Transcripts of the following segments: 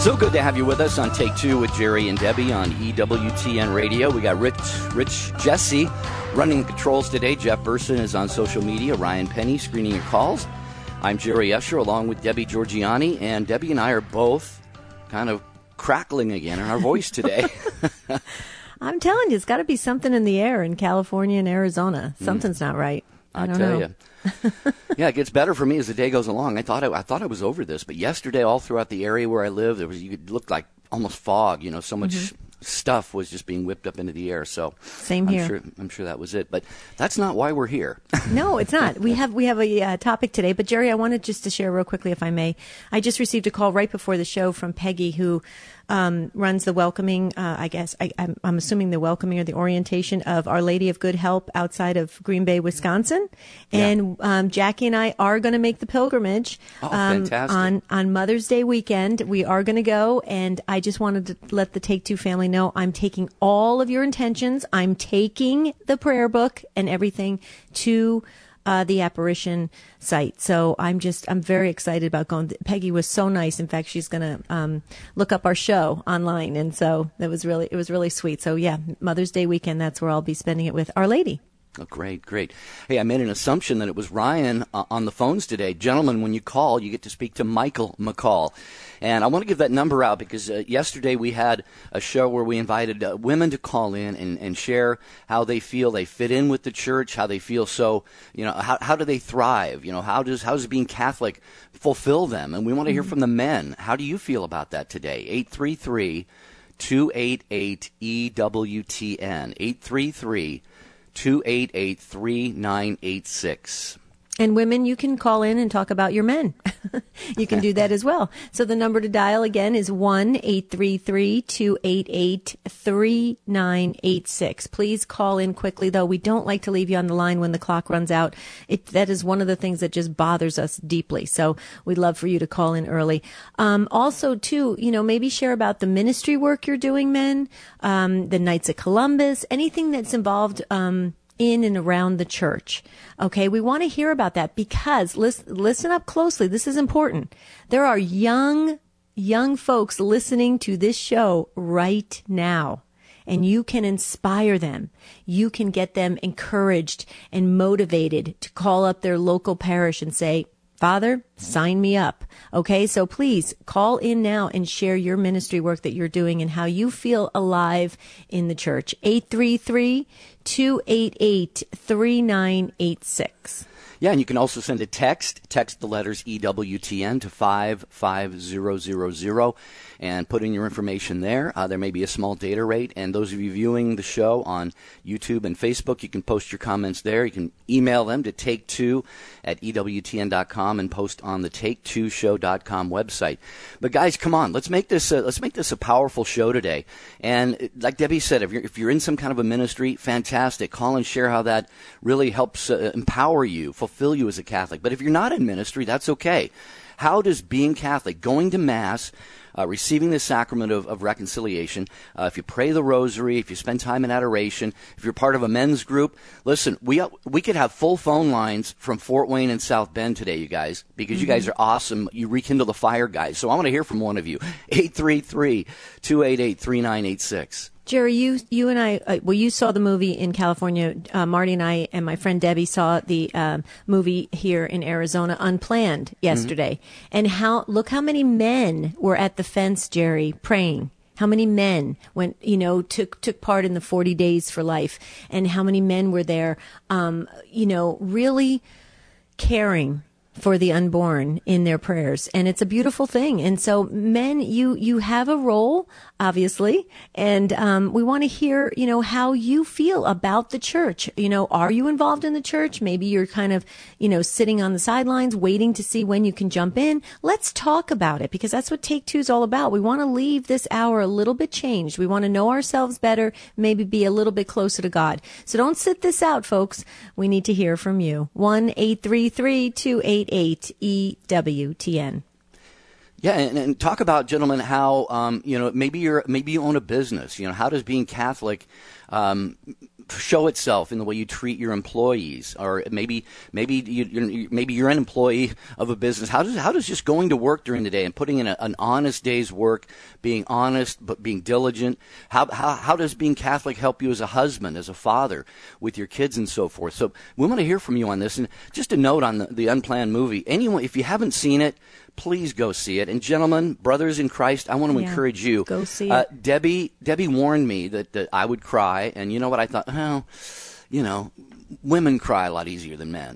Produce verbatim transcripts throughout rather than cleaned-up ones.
So good to have you with us on Take Two with Jerry and Debbie on E W T N Radio. We got Rich, Rich Jesse running the controls today. Jeff Burson is on social media. Ryan Penny screening your calls. I'm Jerry Escher along with Debbie Georgiani. And Debbie and I are both kind of crackling again in our voice today. I'm telling you, it's got to be something in the air in California and Arizona. Something's mm. not right. I, I don't tell know. you. Yeah, it gets better for me as the day goes along. I thought I, I thought I was over this, but yesterday, all throughout the area where I live, there was you could look like almost fog. You know, so much mm-hmm. stuff was just being whipped up into the air. So same I'm here. Sure, I'm sure that was it, but that's not why we're here. No, it's not. We have we have a uh, topic today, but Jerry, I wanted just to share real quickly, if I may. I just received a call right before the show from Peggy, who um, runs the welcoming. Uh, I guess I, I'm, I'm assuming the welcoming or the orientation of Our Lady of Good Help outside of Green Bay, Wisconsin, and yeah. um, Jackie and I are going to make the pilgrimage oh, um, fantastic. on on Mother's Day weekend. We are going to go, and I just wanted to let the Take Two family know I'm taking all of your intentions. I'm taking the prayer book and everything to uh, the apparition site. So I'm just, I'm very excited about going. Peggy was so nice. In fact, she's going to um, look up our show online. And so it was really, it was really sweet. So yeah, Mother's Day weekend, that's where I'll be spending it with Our Lady. Oh, great, great. Hey, I made an assumption that it was Ryan uh, on the phones today. Gentlemen, when you call, you get to speak to Michael McCall. And I want to give that number out because uh, yesterday we had a show where we invited uh, women to call in and, and share how they feel they fit in with the church, how they feel so, you know, how, how do they thrive? You know, how does, how does being Catholic fulfill them? And we want to hear from the men. How do you feel about that today? eight three three, two eight eight, E W T N, eight three three, two eight eight, three nine eight six. And women, you can call in and talk about your men. You can do that as well. So the number to dial again is one eight three three, two eight eight, three nine eight six. Please call in quickly, though. We don't like to leave you on the line when the clock runs out. It, that is one of the things that just bothers us deeply. So we'd love for you to call in early. Um, also, too, you know, maybe share about the ministry work you're doing, men, um, the Knights of Columbus, anything that's involved, um, in and around the church. Okay, we want to hear about that because listen, listen up closely. This is important. There are young, young folks listening to this show right now, and you can inspire them. You can get them encouraged and motivated to call up their local parish and say, Father, sign me up. Okay, so please call in now and share your ministry work that you're doing and how you feel alive in the church. eight three three, two eight eight, three nine eight six. Yeah, and you can also send a text. Text the letters E W T N to five five zero zero zero and put in your information there. Uh, there may be a small data rate. And those of you viewing the show on YouTube and Facebook, you can post your comments there. You can email them to take two at E W T N dot com and post on the take two show dot com website. But guys, come on, let's make this a, let's make this a powerful show today. And like Debbie said, if you're if you're in some kind of a ministry, fantastic. Call and share how that really helps uh, empower you, fulfill you as a Catholic. But if you're not in ministry, that's okay. How does being Catholic, going to Mass, uh, receiving the sacrament of, of reconciliation, uh, if you pray the rosary, if you spend time in adoration, if you're part of a men's group, listen, we we could have full phone lines from Fort Wayne and South Bend today, you guys, because mm-hmm. you guys are awesome. You rekindle the fire, guys. So I want to hear from one of you. eight three three, two eight eight, three nine eight six. Jerry, you you and I, uh, well, you saw the movie in California. Uh, Marty and I and my friend Debbie saw the um, movie here in Arizona, Unplanned, yesterday. Mm-hmm. And how look how many men were at the fence, Jerry, praying. How many men went, you know, took took part in the forty days for life, and how many men were there, um, you know, really caring for the unborn in their prayers. And it's a beautiful thing. And so men, you, you have a role, obviously. And, um, we want to hear, you know, how you feel about the church. You know, are you involved in the church? Maybe you're kind of, you know, sitting on the sidelines, waiting to see when you can jump in. Let's talk about it because that's what Take Two is all about. We want to leave this hour a little bit changed. We want to know ourselves better, maybe be a little bit closer to God. So don't sit this out, folks. We need to hear from you. one eight three three, two eight eight, E W T N. Yeah, and, and talk about, gentlemen, how um, you know maybe you're maybe you own a business. You know, how does being Catholic um, show itself in the way you treat your employees, or maybe maybe you, you're, maybe you're an employee of a business. How does how does just going to work during the day and putting in a, an honest day's work, being honest but being diligent, how, how how does being Catholic help you as a husband, as a father, with your kids and so forth? So we want to hear from you on this. And just a note on the, the Unplanned movie. Anyone, if you haven't seen it, please go see it. And gentlemen, brothers in Christ, I want to yeah, encourage you. Go see uh, it. Debbie Debbie warned me that, that I would cry, and you know what? I thought, well, you know, women cry a lot easier than men.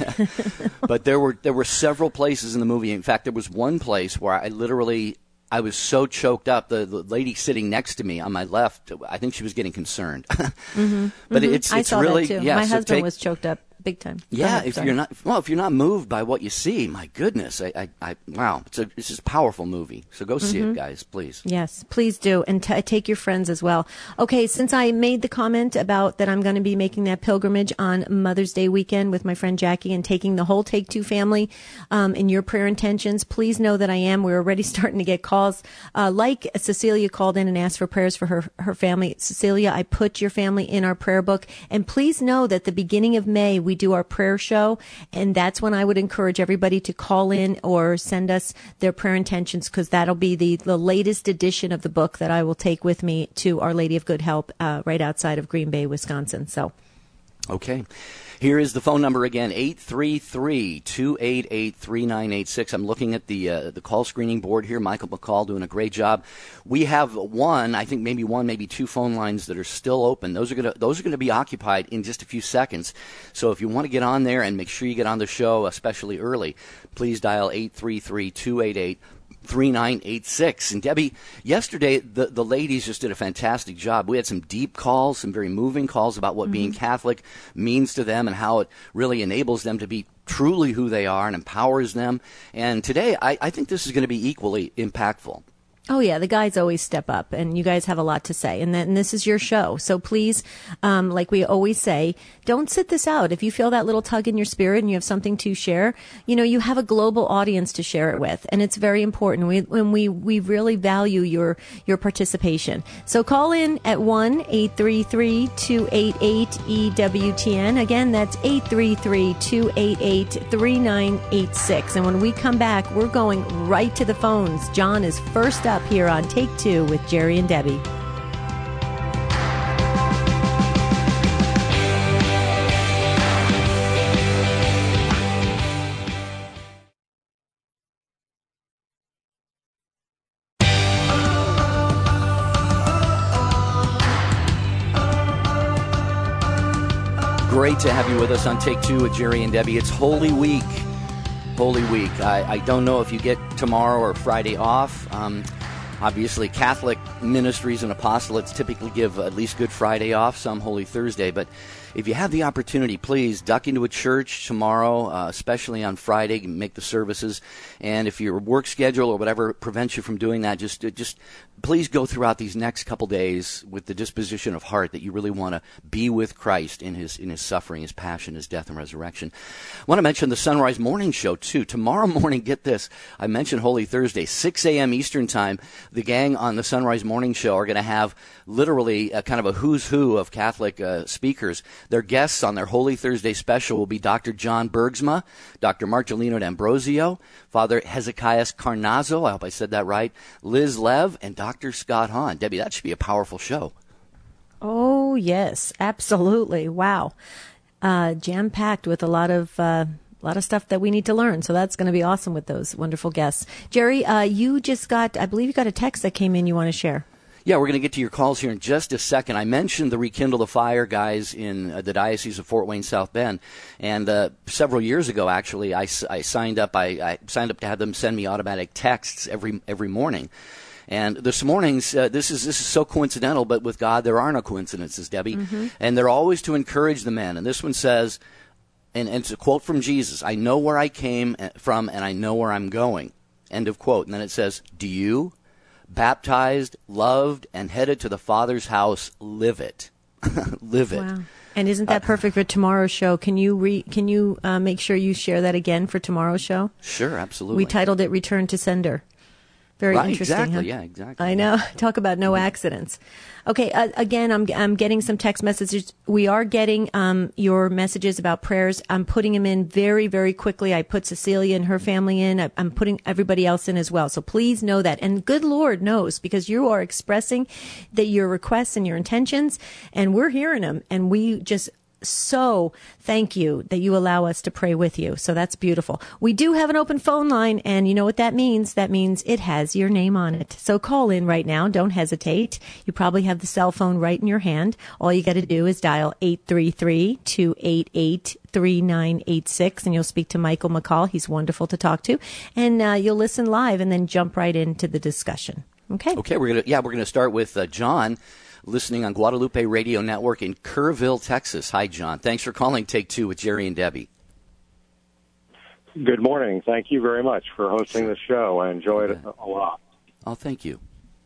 But there were there were several places in the movie. In fact, there was one place where I literally I was so choked up. The, the lady sitting next to me on my left, I think she was getting concerned. mm-hmm, but mm-hmm. it's I it's saw really that too. yeah. My so husband take, was choked up. Big time. Yeah, ahead, if sorry. you're not well, if you're not moved by what you see, my goodness, I, I, I wow, it's a it's just a powerful movie. So go see mm-hmm. it, guys, please. Yes, please do, and t- take your friends as well. Okay, since I made the comment about that, I'm going to be making that pilgrimage on Mother's Day weekend with my friend Jackie and taking the whole Take Two family um, in your prayer intentions. Please know that I am. We're already starting to get calls. Uh, like Cecilia called in and asked for prayers for her her family. Cecilia, I put your family in our prayer book, and please know that the beginning of May we do our prayer show. And that's when I would encourage everybody to call in or send us their prayer intentions, because that'll be the, the latest edition of the book that I will take with me to Our Lady of Good Help uh, right outside of Green Bay, Wisconsin. So, okay. Here is the phone number again, eight three three, two eight eight, three nine eight six. I'm looking at the uh, the call screening board here. Michael McCall doing a great job. We have one, I think maybe one, maybe two phone lines that are still open. Those are going to those are going to be occupied in just a few seconds. So if you want to get on there and make sure you get on the show, especially early, please dial eight three three, two eight eight, three nine eight six. And Debbie, yesterday the, the ladies just did a fantastic job. We had some deep calls, some very moving calls about what mm-hmm. being Catholic means to them and how it really enables them to be truly who they are and empowers them. And today I, I think this is going to be equally impactful. Oh, yeah. The guys always step up, and you guys have a lot to say. And, then, and this is your show. So please, um, like we always say, don't sit this out. If you feel that little tug in your spirit and you have something to share, you know, you have a global audience to share it with. And it's very important. We, when we, we really value your, your participation. So call in at one eight three three, two eight eight, E W T N. Again, that's eight three three, two eight eight, three nine eight six. And when we come back, we're going right to the phones. John is first up here on Take Two with Jerry and Debbie. Great to have you with us on Take Two with Jerry and Debbie. It's Holy Week. Holy Week. I, I don't know if you get tomorrow or Friday off. Um, obviously, Catholic ministries and apostolates typically give at least Good Friday off, some Holy Thursday. But if you have the opportunity, please duck into a church tomorrow, uh, especially on Friday, make the services. And if your work schedule or whatever prevents you from doing that, just just please go throughout these next couple days with the disposition of heart that you really want to be with Christ in his in his suffering, his passion, his death, and resurrection. I want to mention the Sunrise Morning Show, too. Tomorrow morning, get this, I mentioned Holy Thursday, six a.m. Eastern Time. The gang on the Sunrise Morning Show are going to have literally a kind of a who's who of Catholic uh, speakers. Their guests on their Holy Thursday special will be Doctor John Bergsma, Doctor Marcelino D'Ambrosio, Father Hezekiah Carnazzo, I hope I said that right, Liz Lev, and Doctor Scott Hahn. Debbie, that should be a powerful show. Oh, yes, absolutely. Wow. Uh, jam-packed with a lot of... Uh A lot of stuff that we need to learn. So that's going to be awesome with those wonderful guests. Jerry, uh, you just got, I believe you got a text that came in you want to share. Yeah, we're going to get to your calls here in just a second. I mentioned the Rekindle the Fire guys in uh, the Diocese of Fort Wayne, South Bend. And uh, several years ago, actually, I, I signed up. I, I signed up to have them send me automatic texts every every morning. And this morning's, uh, this is this is so coincidental, but with God, there are no coincidences, Debbie. Mm-hmm. And they're always to encourage the men. And this one says, and, and it's a quote from Jesus, I know where I came from and I know where I'm going. End of quote. And then it says, do you, baptized, loved, and headed to the Father's house, live it. Live it. Wow. And isn't that perfect for tomorrow's show? Can you re, can you uh, make sure you share that again for tomorrow's show? Sure, absolutely. We titled it Return to Sender. Very right, interesting. Exactly. Huh? Yeah, exactly. I know. Talk about no accidents. Okay. Uh, again, I'm I'm getting some text messages. We are getting um, your messages about prayers. I'm putting them in very, very quickly. I put Cecilia and her family in. I, I'm putting everybody else in as well. So please know that. And good Lord knows, because you are expressing that your requests and your intentions, and we're hearing them. And we just so thank you that you allow us to pray with you. So that's beautiful. We do have an open phone line, and you know what that means? That means it has your name on it. So call in right now. Don't hesitate. You probably have the cell phone right in your hand. All you got to do is dial eight three three, two eight eight, three nine eight six, and you'll speak to Michael McCall. He's wonderful to talk to. And uh, you'll listen live and then jump right into the discussion. Okay? Okay, we're gonna yeah, we're gonna start with uh, John, listening on Guadalupe Radio Network in Kerrville, Texas. Hi, John. Thanks for calling Take Two with Jerry and Debbie. Good morning. Thank you very much for hosting the show. I enjoyed it a lot. Oh, thank you.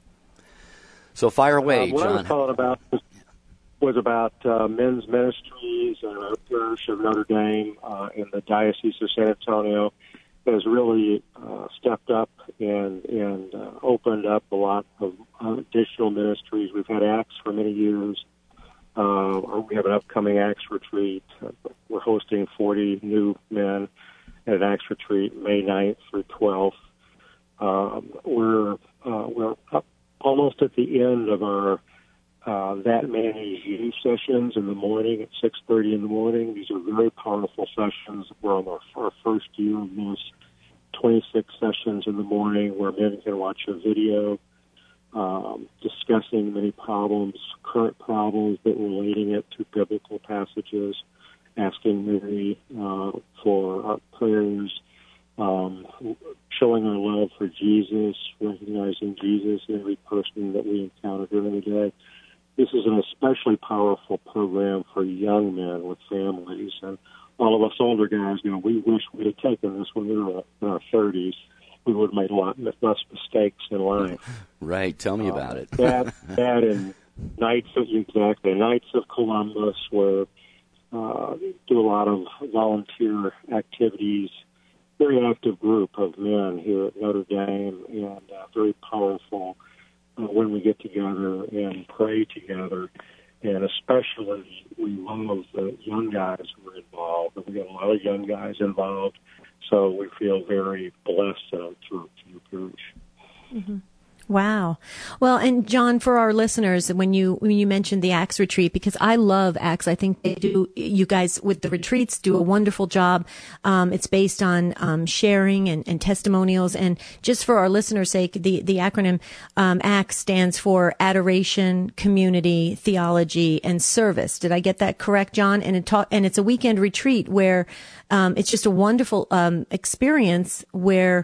So fire away, uh, what John. What I was calling about was, was about uh, men's ministries and our parish of Notre Dame uh, in the Diocese of San Antonio has really uh, stepped up and, and uh, opened up a lot of uh, additional ministries. We've had Acts for many years. Uh, we have an upcoming Acts retreat. We're hosting forty new men at an Acts retreat May ninth through twelfth. Um, we're uh, we're up almost at the end of our uh, That Many youth sessions in the morning at six thirty in the morning. These are very powerful sessions. We're on our, our first year of this. twenty-six sessions in the morning where men can watch a video um, discussing many problems, current problems, but relating it to biblical passages, asking Mary uh, for our prayers, um, showing our love for Jesus, recognizing Jesus in every person that we encounter during the day. This is an especially powerful program for young men with families, and all of us older guys, you know, we wish we'd have taken this when we were in our thirties. We would have made a lot less mistakes in life. Right. Tell me uh, about it. that, that and Knights of, exactly, Knights of Columbus, where uh, do a lot of volunteer activities. Very active group of men here at Notre Dame, and uh, very powerful uh, when we get together and pray together. And especially, we love the young guys who are involved. And we got a lot of young guys involved, so we feel very blessed uh, to, to the parish. Mm-hmm. Wow. Well, and John, for our listeners, when you when you mentioned the Acts retreat, because I love Acts, I think they do. You guys with the retreats do a wonderful job. Um, it's based on um, sharing and, and testimonials. And just for our listeners' sake, the the acronym um, Acts stands for Adoration, Community, Theology, and Service. Did I get that correct, John? And it ta- and it's a weekend retreat where um, it's just a wonderful um, experience where.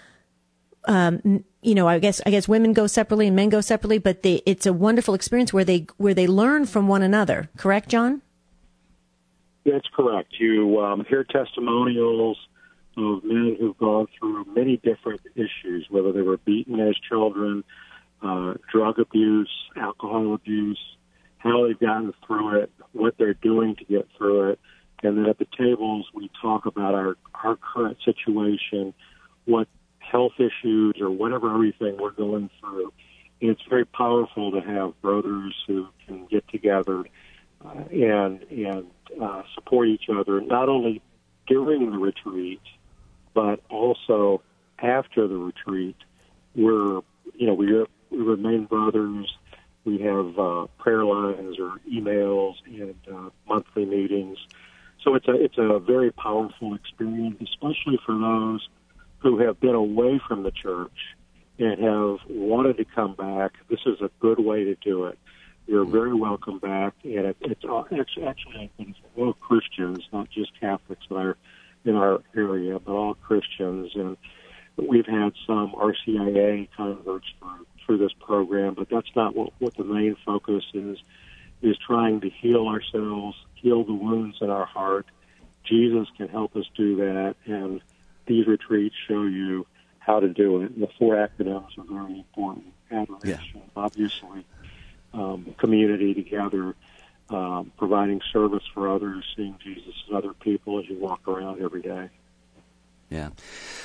Um, you know, I guess I guess women go separately and men go separately, but they, it's a wonderful experience where they where they learn from one another. Correct, John? That's correct. You um, hear testimonials of men who've gone through many different issues, whether they were beaten as children, uh, drug abuse, alcohol abuse, how they've gotten through it, what they're doing to get through it, and then at the tables we talk about our our current situation, what health issues or whatever everything we're going through. And it's very powerful to have brothers who can get together uh, and and uh, support each other, not only during the retreat, but also after the retreat. We're, you know, we, we remain brothers. We have uh, prayer lines or emails and uh, monthly meetings. So it's a it's a very powerful experience, especially for those who have been away from the church and have wanted to come back. This is a good way to do it. You're very welcome back, and it, it's all, actually, actually it's all Christians, not just Catholics in our in our area, but all Christians. And we've had some R C I A converts through, through this program, but that's not what, what the main focus is. Is trying to heal ourselves, heal the wounds in our heart. Jesus can help us do that, and these retreats show you how to do it. And the four acronyms are very important. Adoration, yeah. obviously, um, community together, um, providing service for others, seeing Jesus and other people as you walk around every day. Yeah.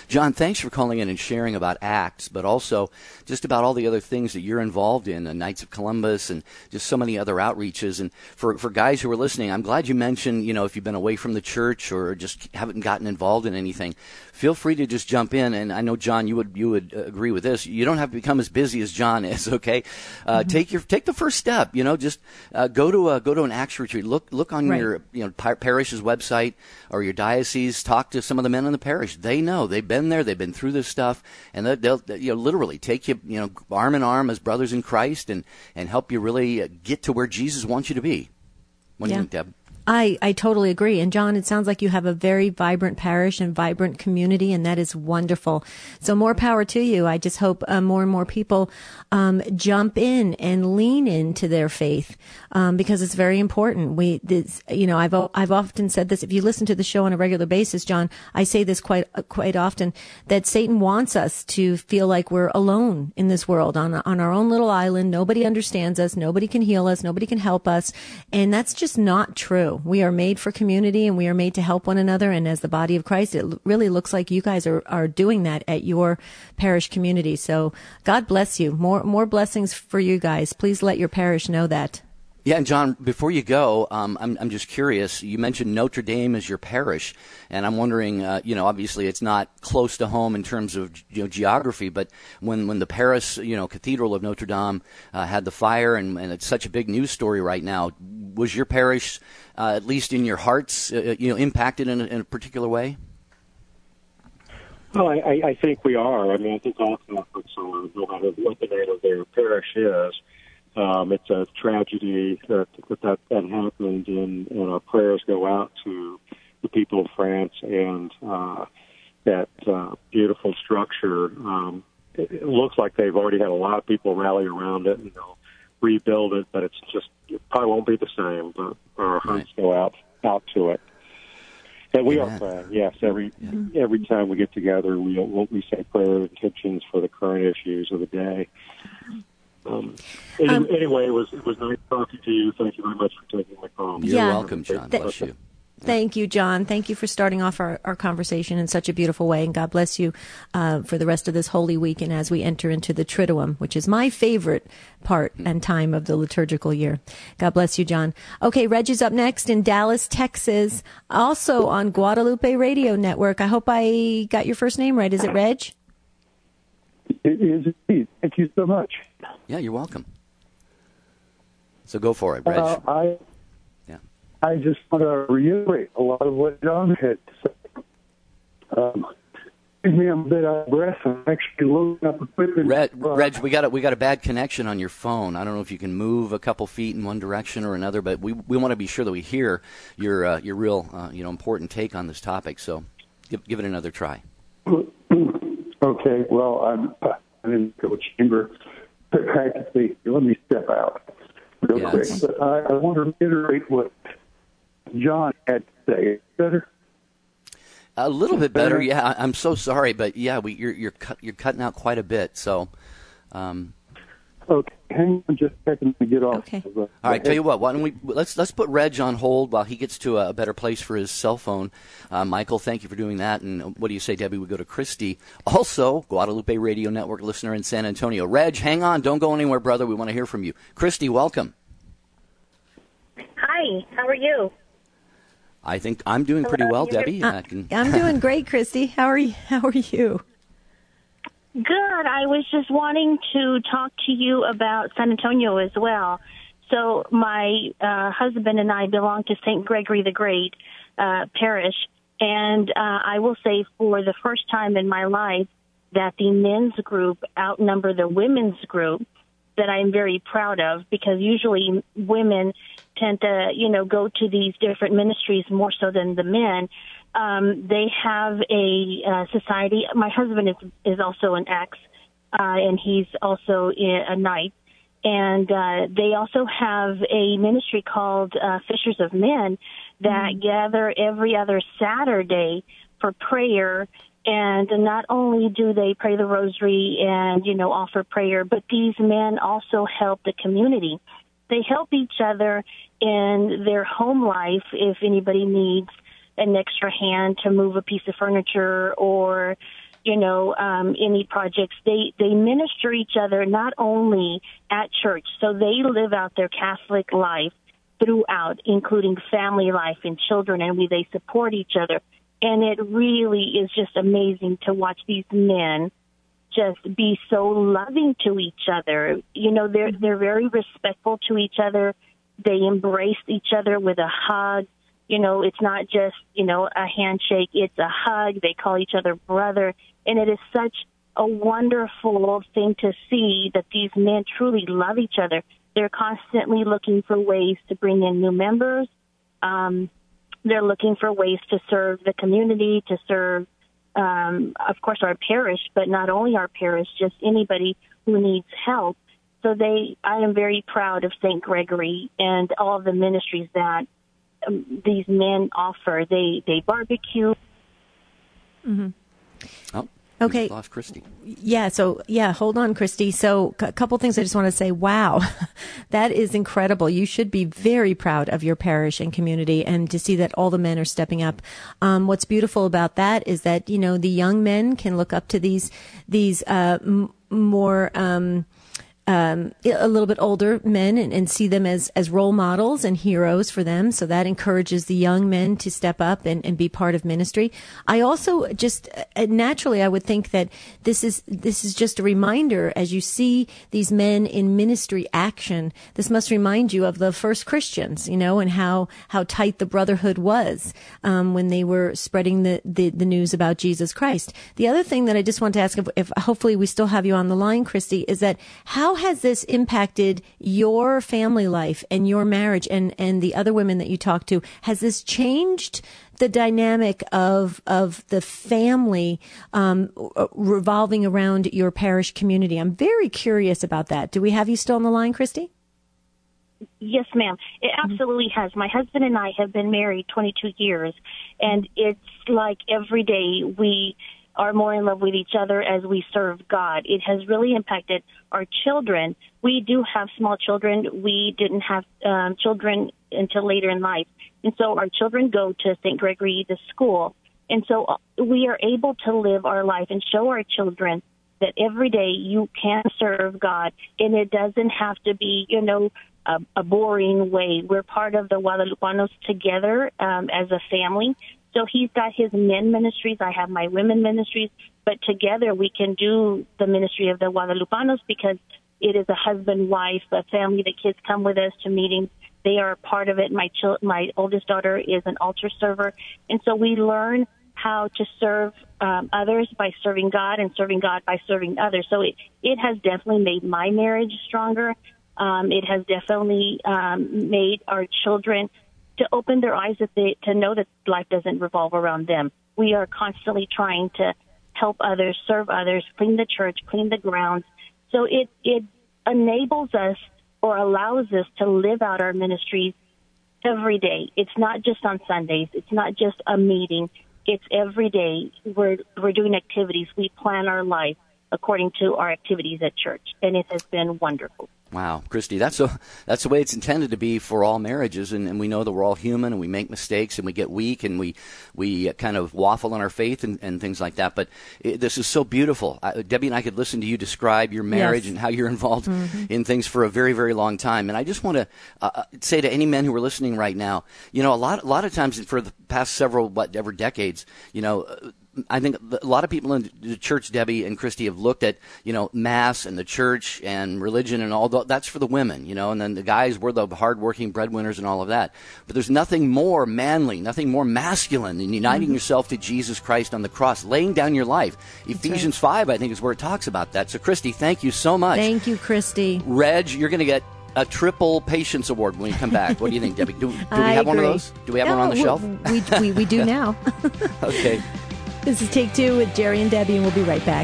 John, thanks for calling in and sharing about Acts, but also just about all the other things that you're involved in, the Knights of Columbus and just so many other outreaches. And for, for guys who are listening, I'm glad you mentioned, you know, if you've been away from the church or just haven't gotten involved in anything, feel free to just jump in. And I know, John, you would you would agree with this. You don't have to become as busy as John is, okay? Uh, mm-hmm. Take your take the first step. You know, just uh, go to a, go to an Acts retreat. Look look on right. your you know par- parish's website or your diocese. Talk to some of the men in the parish. They know. They've been there. They've been through this stuff, and they'll, they'll you know literally take you you know arm in arm as brothers in Christ and and help you really get to where Jesus wants you to be. What do yeah. you think, Deb? I, I totally agree. And John, it sounds like you have a very vibrant parish and vibrant community, and that is wonderful. So more power to you. I just hope uh, more and more people um, jump in and lean into their faith um, because it's very important. We, this, you know, I've I've often said this. If you listen to the show on a regular basis, John, I say this quite quite often that Satan wants us to feel like we're alone in this world on on our own little island. Nobody understands us. Nobody can heal us. Nobody can help us, and that's just not true. We are made for community, and we are made to help one another. And as the body of Christ, it really looks like you guys are, are doing that at your parish community. So God bless you. More more blessings for you guys. Please let your parish know that. Yeah, and John, before you go, um, I'm, I'm just curious. You mentioned Notre Dame as your parish, and I'm wondering, uh, you know, obviously it's not close to home in terms of you know geography, but when, when the Paris, you know, Cathedral of Notre Dame uh, had the fire, and, and it's such a big news story right now, was your parish, uh, at least in your hearts, uh, you know, impacted in a, in a particular way? Well, I, I think we are. I mean, I think all Catholics are, no matter what the name of their parish is. Um, it's a tragedy that that, that, that happened, and, and our prayers go out to the people of France and uh, that uh, beautiful structure. Um, it, it looks like they've already had a lot of people rally around it and they'll rebuild it, but it's just it probably won't be the same. But our hearts right. go out out to it, and we yeah. are praying. Yes, every yeah. every time we get together, we we say prayer intentions for the current issues of the day. Um, any, um, anyway, it was it was nice talking to you. Thank you very much for taking my call. You're yeah. welcome, John. Th- bless you. Thank you, John. Thank you for starting off our, our conversation in such a beautiful way, and God bless you uh, for the rest of this Holy Week and as we enter into the Triduum, which is my favorite part and time of the liturgical year. God bless you, John. Okay, Reg is up next in Dallas, Texas, also on Guadalupe Radio Network. I hope I got your first name right. Is it Reg? It is indeed. Thank you so much. Yeah, you're welcome. So go for it, Reg. Uh, I, yeah. I just want to reiterate a lot of what John had said. Um, excuse me, I'm a bit out of breath. I'm actually loading up equipment. Reg, Reg, we got a, we got a bad connection on your phone. I don't know if you can move a couple feet in one direction or another, but we we want to be sure that we hear your uh, your real uh, you know important take on this topic. So give give it another try. Okay, well, I'm, I'm in the chamber. Practically, let me step out real yes. quick. But I, I want to reiterate what John had to say. Better? A little bit better, better. Yeah. I'm so sorry, but yeah, we, you're you're cut, you're cutting out quite a bit. So, um, okay, hang on just a second to get off. Okay. Of, uh, all right. Tell you what. Why don't we let's let's put Reg on hold while he gets to a better place for his cell phone. Uh, Michael, thank you for doing that. And what do you say, Debbie? We go to Christy, also Guadalupe Radio Network listener in San Antonio. Reg, hang on. Don't go anywhere, brother. We want to hear from you. Christy, welcome. Hi. How are you? I think I'm doing pretty well, Debbie. Uh, I can... I'm doing great, Christy. How are you? How are you? Good. I was just wanting to talk to you about San Antonio as well. So my uh, husband and I belong to Saint Gregory the Great uh, parish, and uh, I will say for the first time in my life that the men's group outnumber the women's group, that I'm very proud of, because usually women tend to, you know, go to these different ministries more so than the men. Um, they have a uh, society. My husband is, is also an ex, uh, and he's also a knight. And uh, they also have a ministry called uh, Fishers of Men that mm-hmm. gather every other Saturday for prayer. And not only do they pray the rosary and, you know, offer prayer, but these men also help the community. They help each other in their home life if anybody needs an extra hand to move a piece of furniture or you know, um, any projects. They, they minister each other not only at church, so they live out their Catholic life throughout, including family life and children, and we they support each other. And it really is just amazing to watch these men just be so loving to each other. You know, they're they're very respectful to each other. They embrace each other with a hug. You know, it's not just, you know, a handshake. It's a hug. They call each other brother. And it is such a wonderful thing to see that these men truly love each other. They're constantly looking for ways to bring in new members. Um, they're looking for ways to serve the community, to serve, um, of course, our parish, but not only our parish, just anybody who needs help. So they, I am very proud of Saint Gregory and all of the ministries that um, these men offer. They they barbecue. Mm-hmm. Oh. Okay. Lost Christy. Yeah. So, yeah, hold on, Christy. So a couple things I just want to say. Wow, that is incredible. You should be very proud of your parish and community, and to see that all the men are stepping up. Um, what's beautiful about that is that, you know, the young men can look up to these, these, uh, m- more, um, Um, a little bit older men and, and see them as, as role models and heroes for them. So that encourages the young men to step up and, and be part of ministry. I also just uh, naturally, I would think that this is, this is just a reminder as you see these men in ministry action. This must remind you of the first Christians, you know, and how, how tight the brotherhood was, um, when they were spreading the, the, the news about Jesus Christ. The other thing that I just want to ask, if, if hopefully we still have you on the line, Christy, is that how has this impacted your family life and your marriage and, and the other women that you talk to? Has this changed the dynamic of of the family um, revolving around your parish community? I'm very curious about that. Do we have you still on the line, Christy? Yes, ma'am. It absolutely has. My husband and I have been married twenty-two years, and it's like every day we are more in love with each other as we serve God. It has really impacted our children. We do have small children. We didn't have um, children until later in life. And so our children go to Saint Gregory, the school. And so we are able to live our life and show our children that every day you can serve God. And it doesn't have to be, you know, a, a boring way. We're part of the Guadalupanos together um, as a family. So he's got his men ministries. I have my women ministries. But together we can do the ministry of the Guadalupanos because it is a husband, wife, a family. The kids come with us to meetings. They are a part of it. My chil- my oldest daughter is an altar server. And so we learn how to serve um, others by serving God and serving God by serving others. So it, it has definitely made my marriage stronger. Um, it has definitely um, made our children to open their eyes that they, to know that life doesn't revolve around them. We are constantly trying to help others, serve others, clean the church, clean the grounds. So it, it enables us or allows us to live out our ministries every day. It's not just on Sundays. It's not just a meeting. It's every day. We're, we're doing activities. We plan our life according to our activities at church, and it has been wonderful. Wow, Christy, that's a, that's the way it's intended to be for all marriages, and, and we know that we're all human and we make mistakes and we get weak and we we kind of waffle on our faith and, and things like that. But it, this is so beautiful. I, Debbie and I could listen to you describe your marriage yes. and how you're involved mm-hmm. in things for a very, very long time. And I just want to uh, say to any men who are listening right now, you know, a lot, a lot of times for the past several, whatever decades, you know, I think a lot of people in the church, Debbie and Christy, have looked at, you know, Mass and the church and religion and all that. That's for the women, you know, and then the guys were the hardworking breadwinners and all of that. But there's nothing more manly, nothing more masculine than uniting mm-hmm. yourself to Jesus Christ on the cross, laying down your life. That's Ephesians right. five, I think, is where it talks about that. So, Christy, thank you so much. Thank you, Christy. Reg, you're going to get a triple patience award when you come back. What do you think, Debbie? Do, do we I have agree. one of those? Do we have no, one on the we, shelf? We, we, we do now. Okay. This is Take Two with Jerry and Debbie, and we'll be right back.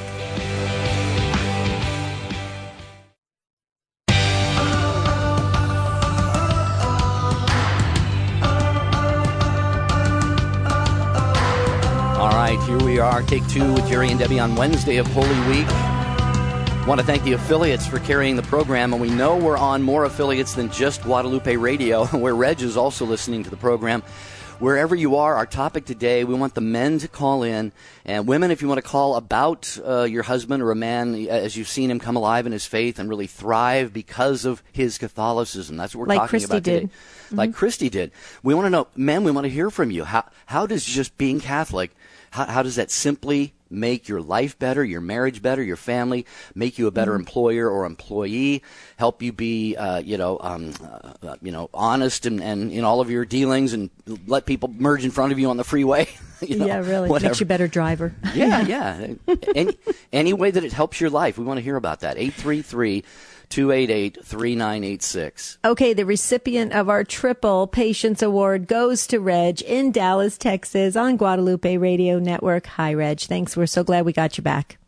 All right, here we are, Take Two with Jerry and Debbie on Wednesday of Holy Week. I want to thank the affiliates for carrying the program, and we know we're on more affiliates than just Guadalupe Radio, where Reg is also listening to the program. wherever you are, our topic today, we want the men to call in. And women, if you want to call about uh, your husband or a man, as you've seen him come alive in his faith and really thrive because of his Catholicism. That's what we're like talking Christy about did. today. Mm-hmm. Like Christy did. We want to know, men, we want to hear from you. How, how does just being Catholic, how, how does that simply make your life better, your marriage better, your family, make you a better mm-hmm. employer or employee, help you be, uh, you know, um, uh, you know, honest and, and in all of your dealings, and let people merge in front of you on the freeway. you know, yeah, really. whatever. Makes you a better driver. yeah, yeah. Any, any way that it helps your life, we want to hear about that. eight three three, two eight eight, three nine eight six. Okay, the recipient of our triple Patience Award goes to Reg in Dallas, Texas, on Guadalupe Radio Network. Hi, Reg. Thanks. We're so glad we got you back.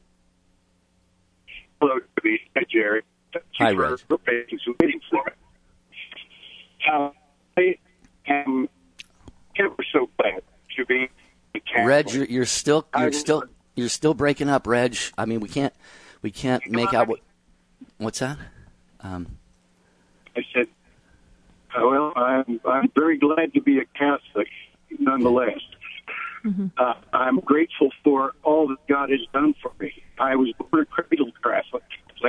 Hello, Debbie. Hi, Jerry. Thank you Hi, for Reg. your patience and waiting for it. Uh, I am ever so glad to be a Catholic. Reg, you're, you're still you're I'm, still you're still breaking up, Reg. I mean, we can't we can't make out what what's that? Um, I said, uh, well, I'm I'm very glad to be a Catholic, nonetheless. Mm-hmm. Uh, I'm grateful for all that God has done for me. I was born a cradle Catholic,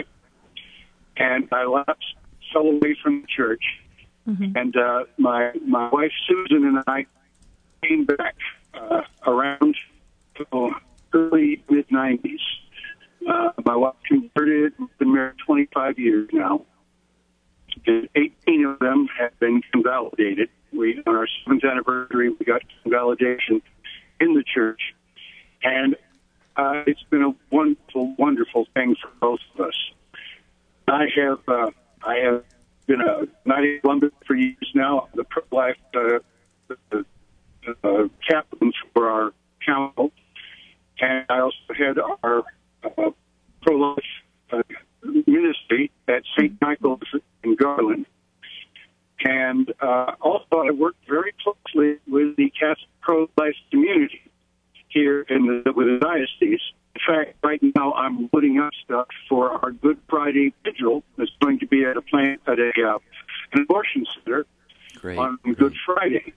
and I lapsed, fell away from the church. Mm-hmm. And uh, my my wife Susan and I came back uh, around oh, early mid nineties. Uh, my wife converted. We've been married twenty-five years now, and eighteen of them have been convalidated. We on our seventh anniversary, we got convalidation in the church, and uh, it's been a wonderful, wonderful thing for both of us. I have uh, I have been a knight in Columbus for years now. The pro-life uh, uh, uh, chaplain for our council, and I also had our uh, pro-life uh, ministry at Saint Michael's in Garland. And uh, also, I worked very closely with the Catholic pro-life community here in the with the diocese. In fact, right now I'm putting up stuff for our Good Friday vigil that's going to be at a plant at a uh, an abortion center great, on great. Good Friday.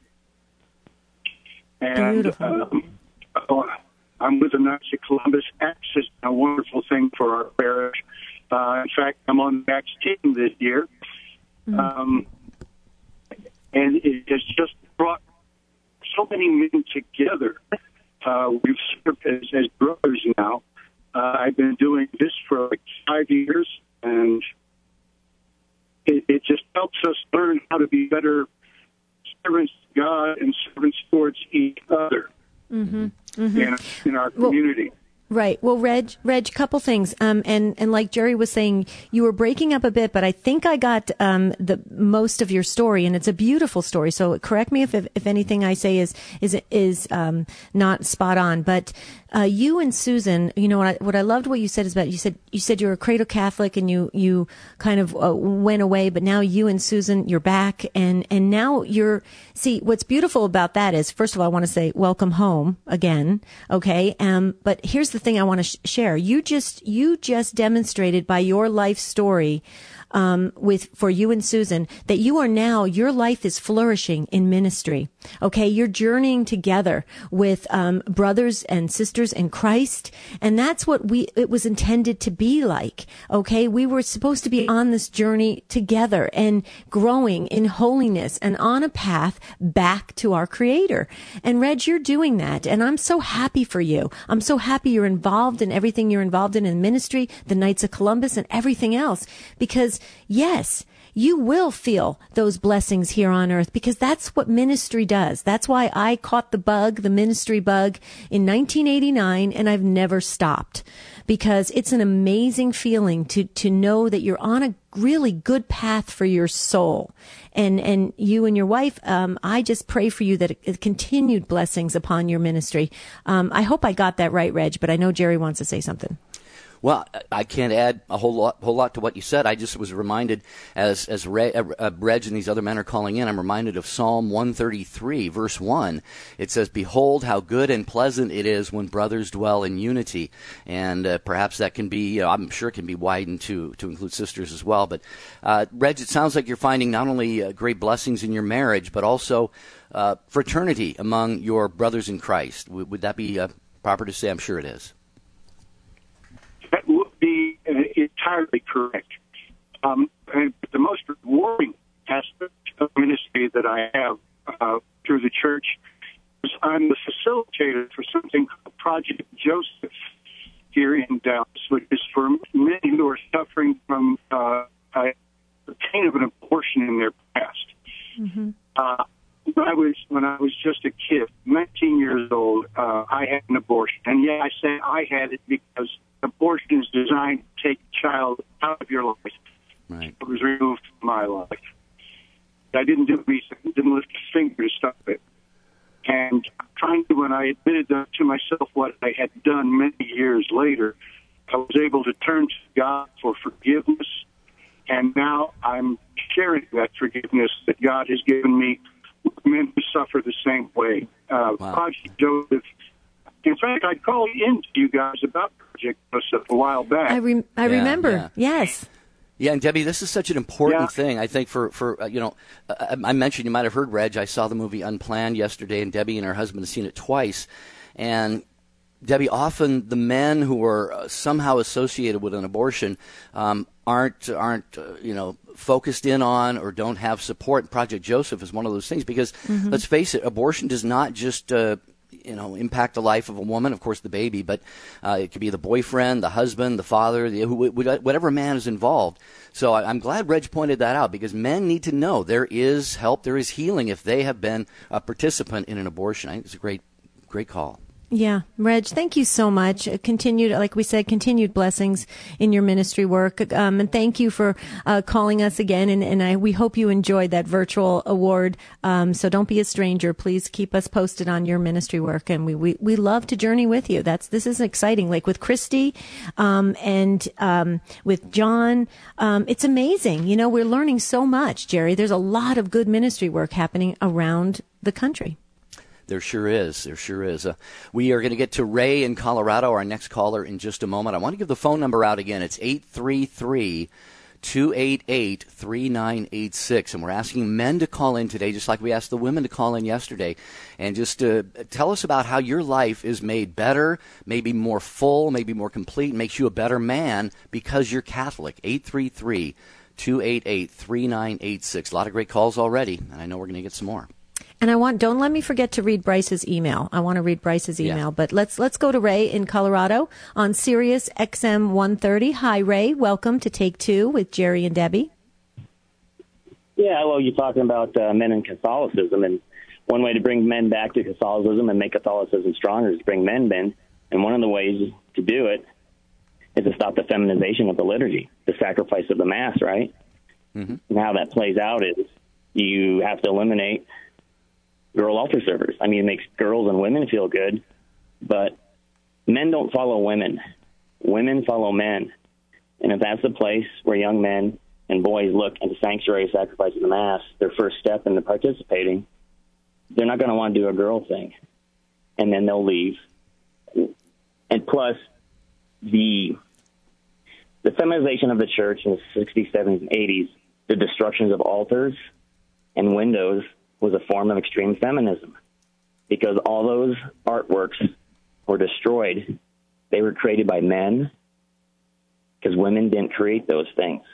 And um, uh, I'm with the Knights of Columbus. Acts is a wonderful thing for our parish. Uh, in fact, I'm on the Acts team this year. Mm-hmm. Um, and it has just brought so many men together. Uh, we've served as, as brothers now. Uh, I've been doing this for like five years, and it, it just helps us learn how to be better servants to God and servants towards each other mm-hmm. Mm-hmm. In, in our community. Well, right. Well, Reg, Reg, couple things. Um, and, and like Jerry was saying, you were breaking up a bit, but I think I got, um, the most of your story, and it's a beautiful story. So correct me if, if, if anything I say is, is, is, um, not spot on. But, uh, you and Susan, you know, what I, what I loved what you said is about, you said, you said you're a cradle Catholic and you, you kind of uh, went away, but now you and Susan, you're back, and, and now you're, see, what's beautiful about that is, first of all, I want to say welcome home again. Okay. Um, but here's the thing I want to sh- share. You just, you just demonstrated by your life story, um, with, for you and Susan, that you are now, your life is flourishing in ministry. Okay. You're journeying together with, um, brothers and sisters in Christ. And that's what we, it was intended to be like. Okay. We were supposed to be on this journey together and growing in holiness and on a path back to our Creator. And Reg, you're doing that. And I'm so happy for you. I'm so happy you're involved in everything you're involved in in ministry, the Knights of Columbus and everything else. Because yes, you will feel those blessings here on earth, because that's what ministry does. That's why I caught the bug, the ministry bug, in nineteen eighty-nine, and I've never stopped, because it's an amazing feeling to, to know that you're on a really good path for your soul. And, and you and your wife, um, I just pray for you that it, it continued blessings upon your ministry. Um, I hope I got that right, Reg, but I know Jerry wants to say something. Well, I can't add a whole lot, whole lot to what you said. I just was reminded, as as Ray, uh, Reg and these other men are calling in, I'm reminded of Psalm one thirty-three, verse one. It says, "Behold, how good and pleasant it is when brothers dwell in unity." And uh, perhaps that can be, you know, I'm sure it can be widened to to include sisters as well. But uh, Reg, it sounds like you're finding not only uh, great blessings in your marriage, but also uh, fraternity among your brothers in Christ. W- would that be uh, proper to say? I'm sure it is. That would be uh, entirely correct. Um, and the most rewarding aspect of ministry that I have uh, through the church is I'm the facilitator for something called Project Joseph here in Dallas, which is for men who are suffering from uh, uh, the pain of an abortion in their past. Mm-hmm. Uh, when I was when I was just a kid, nineteen years old, uh, I had an abortion, and yeah, I say I had it because abortion is designed to take a child out of your life. Right. It was removed from my life. I didn't do anything, didn't lift a finger to stop it. And trying to, when I admitted to myself what I had done many years later, I was able to turn to God for forgiveness. And now I'm sharing that forgiveness that God has given me with men who suffer the same way. Uh, wow. Project Joseph. In fact, I called in to you guys about Project Joseph a while back. I, re- I yeah, remember, yeah. yes. Yeah, and Debbie, this is such an important Yeah. thing, I think, for, for uh, you know, uh, I mentioned, you might have heard, Reg, I saw the movie Unplanned yesterday, and Debbie and her husband have seen it twice. And, Debbie, often the men who are uh, somehow associated with an abortion um, aren't, aren't uh, you know, focused in on or don't have support. Project Joseph is one of those things because, mm-hmm. let's face it, abortion does not just... Uh, you know, impact the life of a woman, of course, the baby, but uh, it could be the boyfriend, the husband, the father, the, who, whatever man is involved. So I, I'm glad Reg pointed that out because men need to know there is help, there is healing if they have been a participant in an abortion. I think it's a great, great call. Yeah. Reg, thank you so much. Continued, like we said, continued blessings in your ministry work. Um, and thank you for uh, calling us again. And, and I, we hope you enjoyed that virtual award. Um, so don't be a stranger. Please keep us posted on your ministry work. And we, we, we love to journey with you. That's, this is exciting. Like with Christy, um, and, um, with John, um, it's amazing. You know, we're learning so much, Jerry. There's a lot of good ministry work happening around the country. There sure is. There sure is. Uh, we are going to get to Ray in Colorado, our next caller, in just a moment. I want to give the phone number out again. It's eight three three, two eight eight, three nine eight six. And we're asking men to call in today, just like we asked the women to call in yesterday. And just uh, tell us about how your life is made better, maybe more full, maybe more complete, makes you a better man because you're Catholic. eight three three, two eight eight, three nine eight six. A lot of great calls already, and I know we're going to get some more. And I want, don't let me forget to read Bryce's email. I want to read Bryce's email, yeah. but let's, let's go to Ray in Colorado on Sirius X M one thirty. Hi, Ray. Welcome to Take Two with Jerry and Debbie. Yeah, well, you're talking about uh, men in Catholicism, and one way to bring men back to Catholicism and make Catholicism stronger is to bring men in. And one of the ways to do it is to stop the feminization of the liturgy, the sacrifice of the Mass, right? Mm-hmm. And how that plays out is you have to eliminate girl altar servers. I mean, it makes girls and women feel good, but men don't follow women. Women follow men. And if that's the place where young men and boys look at the sanctuary sacrifice of the Mass, their first step into participating, they're not going to want to do a girl thing. And then they'll leave. And plus, the the feminization of the church in the sixties, seventies, and eighties, the destructions of altars and windows was a form of extreme feminism because all those artworks were destroyed. They were created by men because women didn't create those things.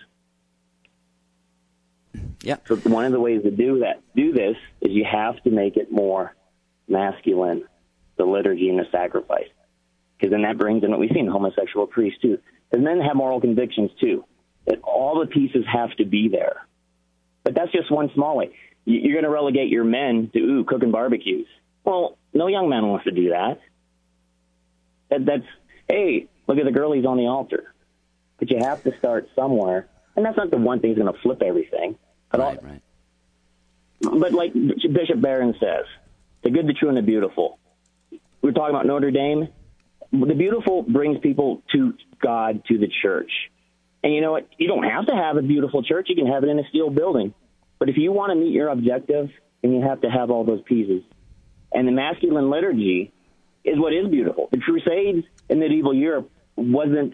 Yeah. So one of the ways to do that, do this, is you have to make it more masculine, the liturgy and the sacrifice, because then that brings in what we see in homosexual priests too. Because men have moral convictions too. That all the pieces have to be there. But that's just one small way. You're going to relegate your men to, ooh, cooking barbecues. Well, no young man wants to do that. that. That's, hey, look at the girlies on the altar. But you have to start somewhere. And that's not the one thing that's going to flip everything. But, right, all, right. but like Bishop Barron says, the good, the true, and the beautiful. We're talking about Notre Dame. the beautiful brings people to God, to the church. And you know what? You don't have to have a beautiful church. You can have it in a steel building. But if you want to meet your objective, then you have to have all those pieces. And the masculine liturgy is what is beautiful. The Crusades in medieval Europe wasn't,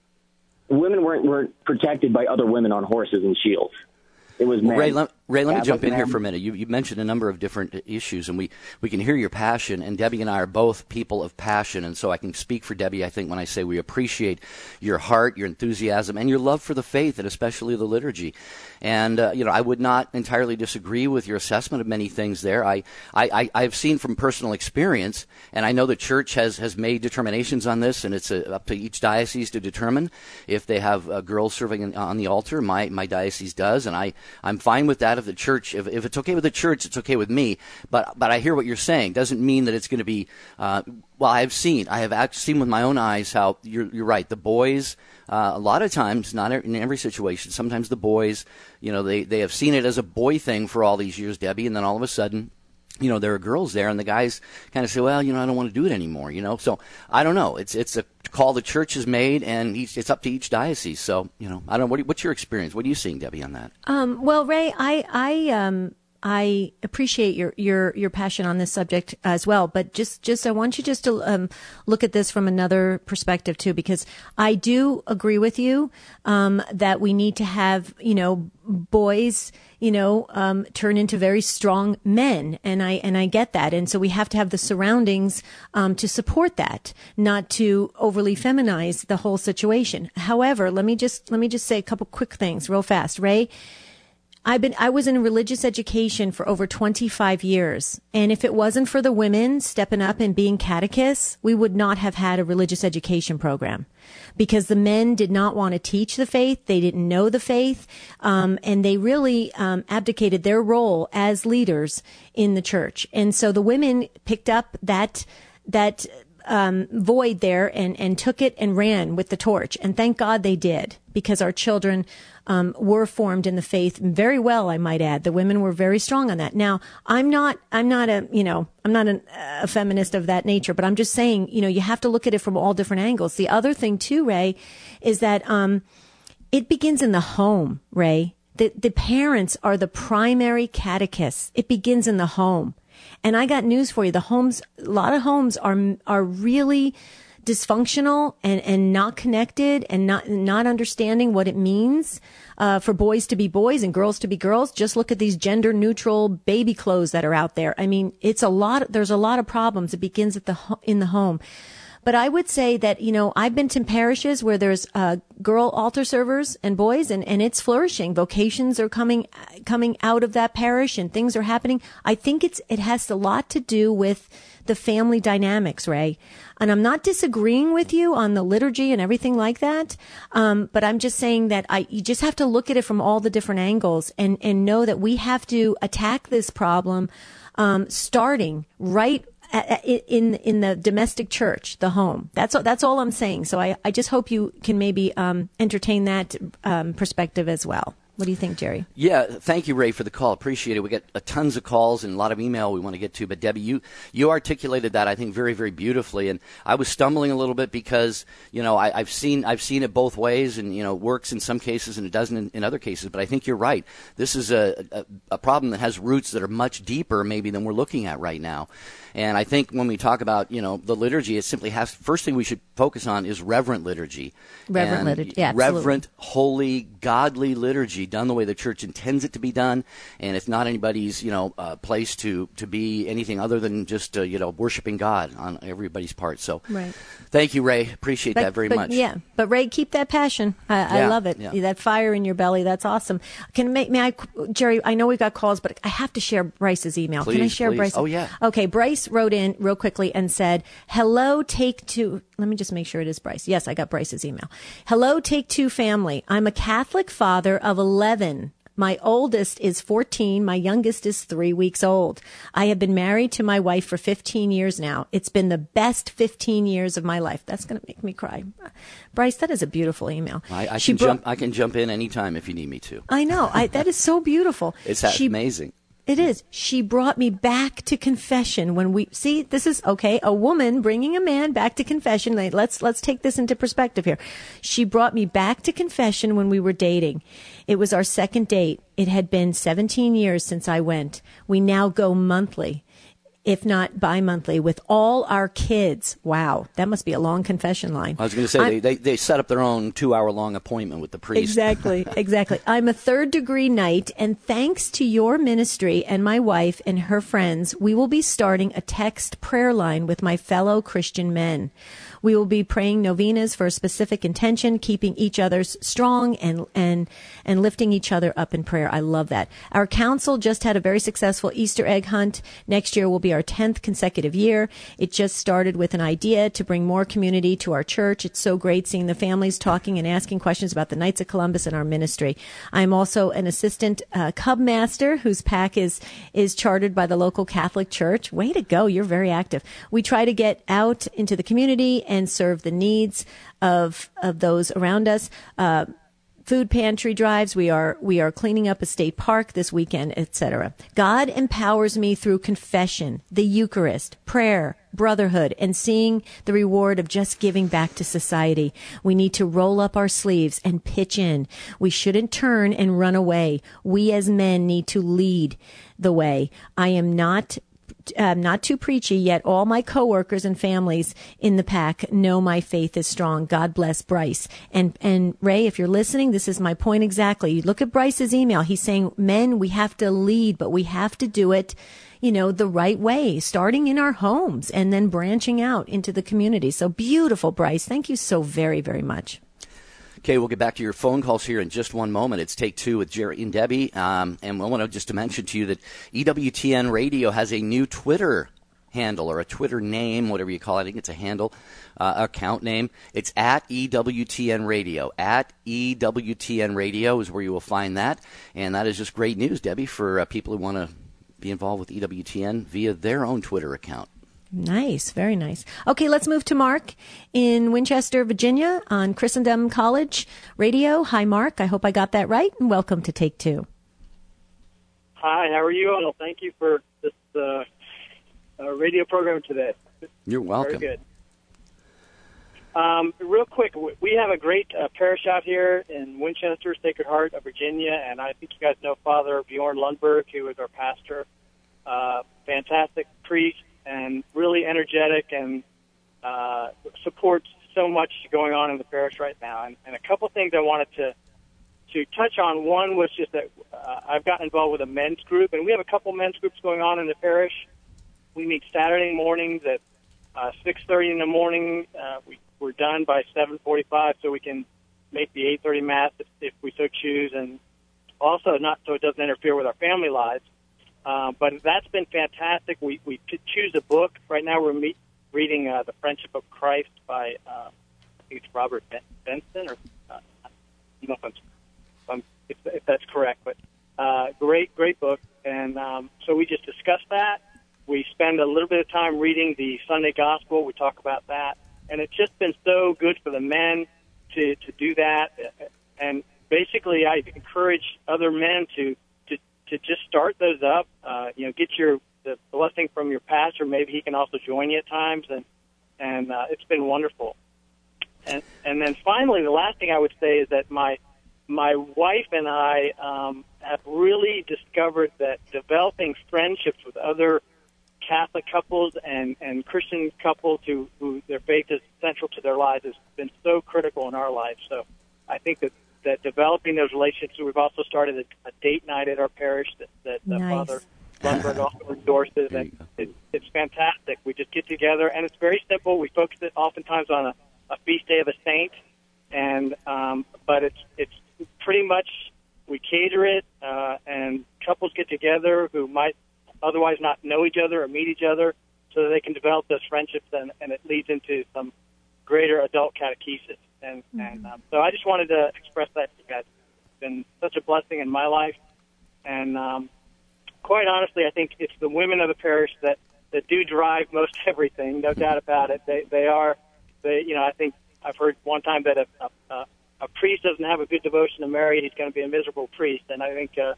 women weren't, weren't protected by other women on horses and shields. It was well, men. Ray, let, Ray, let me jump in men. here for a minute. You, you mentioned a number of different issues, and we, we can hear your passion, and Debbie and I are both people of passion, and so I can speak for Debbie, I think, when I say we appreciate your heart, your enthusiasm, and your love for the faith, and especially the liturgy. And, uh, you know, I would not entirely disagree with your assessment of many things there. I, I, I, I've seen from personal experience, and I know the church has, has made determinations on this, and it's uh, up to each diocese to determine if they have uh, girls serving in, on the altar. My, my diocese does, and I, I'm fine with that if the church, if, if it's okay with the church, it's okay with me. But, but I hear what you're saying. Doesn't mean that it's going to be, uh, well, I've seen, I have actually seen with my own eyes how, you're, you're right, the boys, Uh, a lot of times, not in every situation, sometimes the boys, you know, they, they have seen it as a boy thing for all these years, Debbie, and then all of a sudden, you know, there are girls there, and the guys kind of say, well, you know, I don't want to do it anymore, you know. So, I don't know. It's it's a call the church has made, and each, it's up to each diocese. So, you know, I don't know. What, what's your experience? What are you seeing, Debbie, on that? Um, well, Ray, I, I, um, I appreciate your, your, your passion on this subject as well, but just, just, I want you just to, um, look at this from another perspective too, because I do agree with you, um, that we need to have, you know, boys, you know, um, turn into very strong men. And I, and I get that. And so we have to have the surroundings, um, to support that, not to overly feminize the whole situation. However, let me just, let me just say a couple quick things real fast. Ray, I've been, I was in religious education for over twenty-five years. And if it wasn't for the women stepping up and being catechists, we would not have had a religious education program, because the men did not want to teach the faith. They didn't know the faith. Um, and they really, um, abdicated their role as leaders in the church. And so the women picked up that, that, um, void there and, and took it and ran with the torch. And thank God they did, because our children, um, were formed in the faith very well, I might add. The women were very strong on that. Now, I'm not, I'm not a, you know, I'm not an, a feminist of that nature, but I'm just saying, you know, you have to look at it from all different angles. The other thing too, Ray, is that, um, it begins in the home, Ray. The, the parents are the primary catechists. It begins in the home. And I got news for you. The homes, a lot of homes are, are really dysfunctional and, and not connected and not, not understanding what it means, uh, for boys to be boys and girls to be girls. Just look at these gender neutral baby clothes that are out there. I mean, it's a lot, there's a lot of problems. It begins at the, in the home. But I would say that, you know, I've been to parishes where there's, uh, girl altar servers and boys, and, and it's flourishing. Vocations are coming, coming out of that parish, and things are happening. I think it's, it has a lot to do with the family dynamics, Ray. And I'm not disagreeing with you on the liturgy and everything like that. Um, but I'm just saying that I, you just have to look at it from all the different angles and, and know that we have to attack this problem, um, starting right in in the domestic church, the home. That's that's all I'm saying. So I, I just hope you can maybe um, entertain that um, perspective as well. What do you think, Jerry? Yeah, thank you, Ray, for the call. Appreciate it. We get uh, tons of calls and a lot of email we want to get to. But, Debbie, you, you articulated that, I think, very, very beautifully. And I was stumbling a little bit because, you know, I, I've seen I've seen it both ways, and, you know, it works in some cases and it doesn't in, in other cases. But I think you're right. This is a, a, a problem that has roots that are much deeper maybe than we're looking at right now. And I think when we talk about, you know, the liturgy, it simply has, first thing we should focus on is reverent liturgy. Reverent liturgy, yeah, absolutely. Reverent, holy, godly liturgy done the way the church intends it to be done. And it's not anybody's, you know, uh, place to, to be anything other than just, uh, you know, worshiping God on everybody's part. So right. Thank you, Ray. Appreciate but, that very but, much. Yeah. But, Ray, keep that passion. I, yeah, I love it. Yeah. That fire in your belly. That's awesome. Can may, may I, Jerry, I know we've got calls, but I have to share Bryce's email. Please, Can I share please. Bryce's? Oh, yeah. Okay. Bryce wrote in real quickly and said, hello, Take Two. Let me just make sure it is Bryce. Yes, I got Bryce's email. Hello, Take Two family. I'm a Catholic father of eleven. My oldest is fourteen. My youngest is three weeks old. I have been married to my wife for fifteen years now. It's been the best fifteen years of my life. That's going to make me cry. Bryce, that is a beautiful email. I, I, she can bro- jump, I can jump in anytime if you need me to. I know. I, that is so beautiful. It's she, amazing. It is. She brought me back to confession when we see this is okay. A woman bringing a man back to confession. Let's let's take this into perspective here. She brought me back to confession when we were dating. It was our second date. It had been seventeen years since I went. We now go monthly, if not bi-monthly, with all our kids. Wow, that must be a long confession line. I was going to say, they, they they set up their own two-hour-long appointment with the priest. Exactly, exactly. I'm a third-degree knight, and thanks to your ministry and my wife and her friends, we will be starting a text prayer line with my fellow Christian men. We will be praying novenas for a specific intention, keeping each other's strong and and and lifting each other up in prayer. I love that. Our council just had a very successful Easter egg hunt. Next year will be our tenth consecutive year. It just started with an idea to bring more community to our church. It's so great seeing the families talking and asking questions about the Knights of Columbus and our ministry. I'm also an assistant uh, Cub Master whose pack is is chartered by the local Catholic Church. Way to go. You're very active. We try to get out into the community and serve the needs of of those around us. Uh, food pantry drives. We are we are cleaning up a state park this weekend, et cetera. God empowers me through confession, the Eucharist, prayer, brotherhood, and seeing the reward of just giving back to society. We need to roll up our sleeves and pitch in. We shouldn't turn and run away. We as men need to lead the way. I am not Um, not too preachy, yet all my coworkers and families in the pack know my faith is strong. God bless Bryce. And and Ray, if you're listening, this is my point exactly. You look at Bryce's email. He's saying, men, we have to lead, but we have to do it, you know, the right way, starting in our homes and then branching out into the community. So beautiful, Bryce. Thank you so very, very much. Okay, we'll get back to your phone calls here in just one moment. It's Take Two with Jerry and Debbie. Um, and I want to just to mention to you that E W T N Radio has a new Twitter handle or a Twitter name, whatever you call it. I think it's a handle, uh, account name. It's at E W T N Radio. At E W T N Radio is where you will find that. And that is just great news, Debbie, for uh, people who want to be involved with E W T N via their own Twitter account. Nice. Very nice. Okay, let's move to Mark in Winchester, Virginia on Christendom College Radio. Hi, Mark. I hope I got that right, and welcome to Take Two. Hi, how are you all? Thank you for this uh, uh, radio program today. You're welcome. Very good. Um, real quick, we have a great uh, parish out here in Winchester, Sacred Heart of Virginia, and I think you guys know Father Bjorn Lundberg, who is our pastor. Uh, fantastic priest. And really energetic and uh, supports so much going on in the parish right now. And, and a couple things I wanted to to touch on. One was just that uh, I've gotten involved with a men's group, and we have a couple men's groups going on in the parish. We meet Saturday mornings at uh, six thirty in the morning. Uh, we, we're done by seven forty-five, so we can make the eight thirty Mass if, if we so choose, and also not so it doesn't interfere with our family lives. Uh, but that's been fantastic. We we choose a book. Right now we're meet, reading uh, The Friendship of Christ by, uh, I think it's Robert Benson, or uh, I don't know if, I'm, if, I'm, if, if that's correct. But uh, great, great book. And um, so we just discuss that. We spend a little bit of time reading the Sunday Gospel. We talk about that. And it's just been so good for the men to, to do that. And basically I encourage other men to to just start those up, uh, you know, get your the blessing from your pastor. Maybe he can also join you at times, and and uh, it's been wonderful. And and then finally, the last thing I would say is that my my wife and I um, have really discovered that developing friendships with other Catholic couples and, and Christian couples who, who their faith is central to their lives has been so critical in our lives. So I think that that developing those relationships, we've also started a, a date night at our parish that, that nice. uh, Father Lundberg also endorses, and it, it's fantastic. We just get together, and it's very simple. We focus it oftentimes on a, a feast day of a saint, and um, but it's it's pretty much we cater it, uh, and couples get together who might otherwise not know each other or meet each other, so that they can develop those friendships, and, and it leads into some greater adult catechesis. And, mm-hmm. and um, so I just wanted to express that to you guys. It's been such a blessing in my life. And um, quite honestly, I think it's the women of the parish that, that do drive most everything, no doubt about it. They they are, they you know, I think I've heard one time that a, a, a priest doesn't have a good devotion to Mary, he's going to be a miserable priest. And I think uh,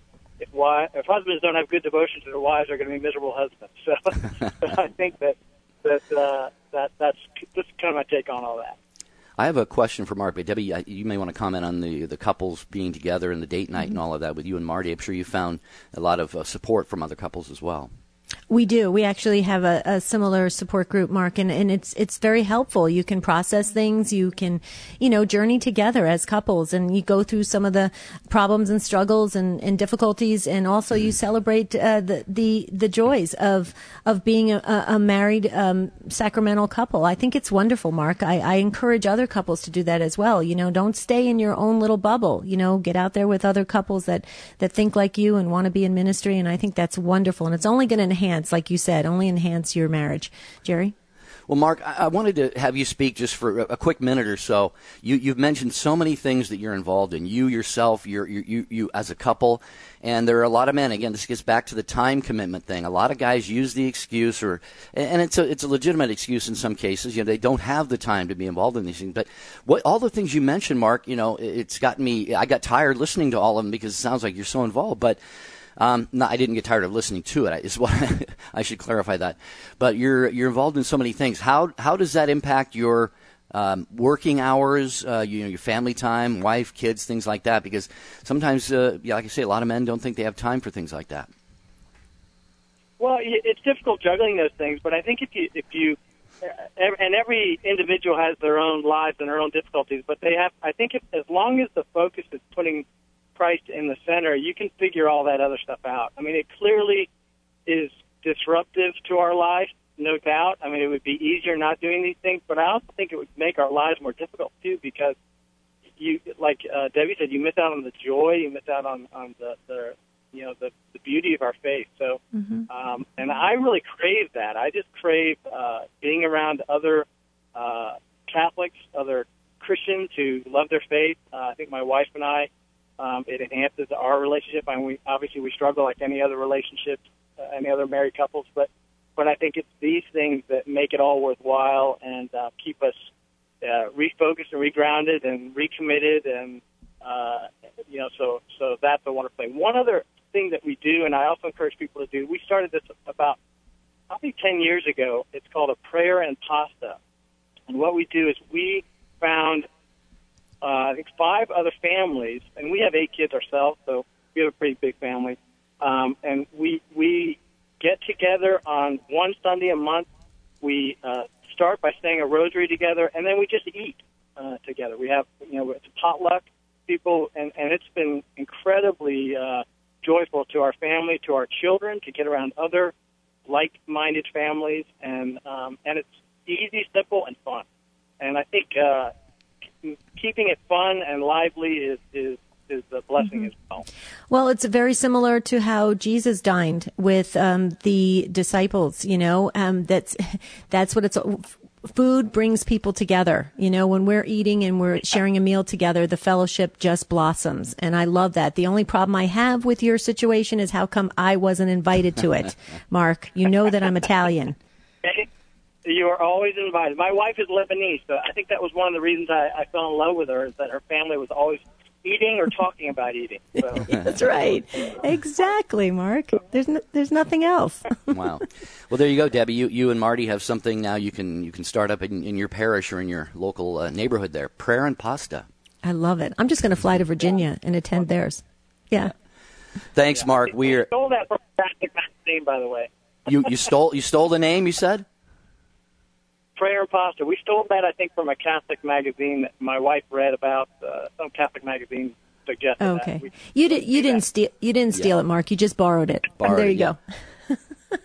if, why, if husbands don't have good devotion to their wives, they're going to be miserable husbands. So, so I think that that uh, that that's that's kind of my take on all that. I have a question for Mark, but Debbie, you may want to comment on the the couples being together and the date night mm-hmm. and all of that with you and Marty. I'm sure you found a lot of uh, support from other couples as well. We do. We actually have a, a similar support group, Mark, and, and it's it's very helpful. You can process things. You can, you know, journey together as couples, and you go through some of the problems and struggles and, and difficulties, and also you celebrate uh, the, the the joys of of being a, a married um, sacramental couple. I think it's wonderful, Mark. I, I encourage other couples to do that as well. You know, don't stay in your own little bubble. You know, get out there with other couples that, that think like you and want to be in ministry, and I think that's wonderful, and it's only going to enhance, like you said, only enhance your marriage. Jerry? Well, Mark, I wanted to have you speak just for a quick minute or so. You, you've mentioned so many things that you're involved in, you yourself, you're, you, you, you as a couple, and there are a lot of men. Again, this gets back to the time commitment thing. A lot of guys use the excuse, or and it's a it's a legitimate excuse in some cases. You know, they don't have the time to be involved in these things. But what all the things you mentioned, Mark, you know, it's gotten me. I got tired listening to all of them because it sounds like you're so involved, but. Um, no, I didn't get tired of listening to it. Is what I should clarify that. But you're you're involved in so many things. How how does that impact your um, working hours? Uh, you know, your family time, wife, kids, things like that. Because sometimes, uh, yeah, like I say, a lot of men don't think they have time for things like that. Well, it's difficult juggling those things. But I think if you if you and every individual has their own lives and their own difficulties. But they have. I think if, as long as the focus is putting Christ in the center, you can figure all that other stuff out. I mean, it clearly is disruptive to our life, no doubt. I mean, it would be easier not doing these things, but I also think it would make our lives more difficult, too, because you, like uh, Debbie said, you miss out on the joy, you miss out on, on the, the, you know, the, the beauty of our faith. So, mm-hmm. um, and I really crave that. I just crave uh, being around other uh, Catholics, other Christians who love their faith. Uh, I think my wife and I, Um, it enhances our relationship. I mean, we, obviously, we struggle like any other relationship, uh, any other married couples. But, but I think it's these things that make it all worthwhile and uh, keep us uh, refocused and regrounded and recommitted. And uh, you know, so so that's a wonderful thing. One other thing that we do, and I also encourage people to do. We started this about probably ten years ago. It's called a prayer and pasta. And what we do is we found. Uh, I think five other families, and we have eight kids ourselves, so we have a pretty big family. Um, and we we get together on one Sunday a month. We uh, start by saying a rosary together, and then we just eat uh, together. We have, you know, it's a potluck, people, and, and it's been incredibly uh, joyful to our family, to our children, to get around other like-minded families, and um, and it's easy, simple, and fun. And I think. Uh, Keeping it fun and lively is is, is a blessing mm-hmm. as well. Well, it's very similar to how Jesus dined with um, the disciples. You know, um, that's that's what it's. Food brings people together. You know, when we're eating and we're sharing a meal together, the fellowship just blossoms, and I love that. The only problem I have with your situation is how come I wasn't invited to it, Mark? You know that I'm Italian. You are always invited. My wife is Lebanese, so I think that was one of the reasons I, I fell in love with her, is that her family was always eating or talking about eating. So. That's right. Exactly, Mark. There's no, there's nothing else. Wow. Well, there you go, Debbie. You you and Marty have something now you can you can start up in, in your parish or in your local uh, neighborhood there. Prayer and pasta. I love it. I'm just going to fly to Virginia and attend theirs. Yeah. yeah. Thanks, yeah. Mark. We are... stole that from Catholic magazine, by the way. You you stole you stole the name, you said? Prayer and pasta. We stole that, I think, from a Catholic magazine that my wife read about. Uh, some Catholic magazine suggested okay. that. We, you did. You didn't that. steal. You didn't steal yeah. it, Mark. You just borrowed it. Borrowed there you it, yeah. go.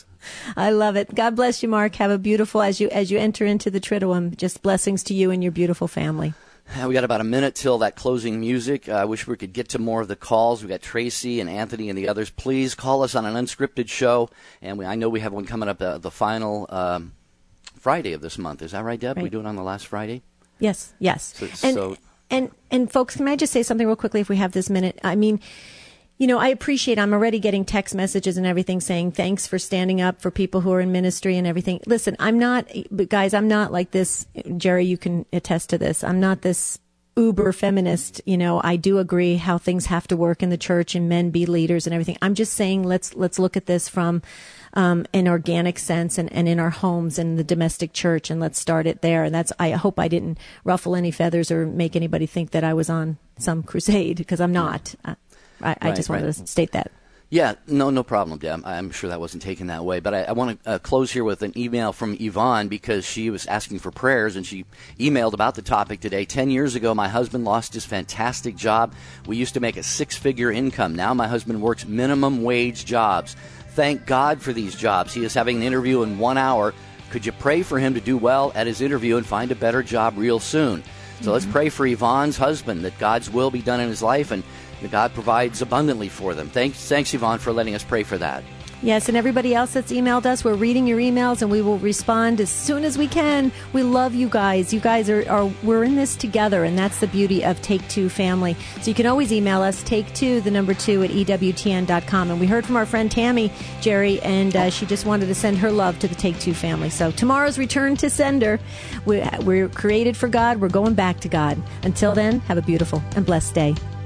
I love it. God bless you, Mark. Have a beautiful as you as you enter into the Triduum. Just blessings to you and your beautiful family. We got about a minute till that closing music. I uh, wish we could get to more of the calls. We got Tracy and Anthony and the others. Please call us on an unscripted show, and we, I know we have one coming up uh, the final. Um, Friday of this month. Is that right, Deb? Right. We do it on the last Friday? Yes, yes. So, and, so, and, and folks, can I just say something real quickly if we have this minute? I mean, you know, I appreciate, I'm already getting text messages and everything saying thanks for standing up for people who are in ministry and everything. Listen, I'm not, but guys, I'm not like this. Jerry, you can attest to this. I'm not this uber feminist. You know, I do agree how things have to work in the church and men be leaders and everything. I'm just saying let's let's look at this from um, an organic sense and, and in our homes and the domestic church, and let's start it there. And that's, I hope I didn't ruffle any feathers or make anybody think that I was on some crusade, because I'm not. I, I, I Right, just wanted right. to state that. Yeah, no, no problem, Deb. I'm sure that wasn't taken that way. But I, I want to uh, close here with an email from Yvonne, because she was asking for prayers, and she emailed about the topic today. Ten years ago, my husband lost his fantastic job. We used to make a six-figure income. Now my husband works minimum wage jobs. Thank God for these jobs. He is having an interview in one hour. Could you pray for him to do well at his interview and find a better job real soon? So mm-hmm. let's pray for Yvonne's husband, that God's will be done in his life, and that God provides abundantly for them. Thanks, thanks, Yvonne, for letting us pray for that. Yes, and everybody else that's emailed us, we're reading your emails, and we will respond as soon as we can. We love you guys. You guys are, are we're in this together, and that's the beauty of Take Two Family. So you can always email us, take two, the number two, at E W T N dot com. And we heard from our friend Tammy, Jerry, and uh, she just wanted to send her love to the Take Two family. So tomorrow's return to sender. We're, we're created for God. We're going back to God. Until then, have a beautiful and blessed day.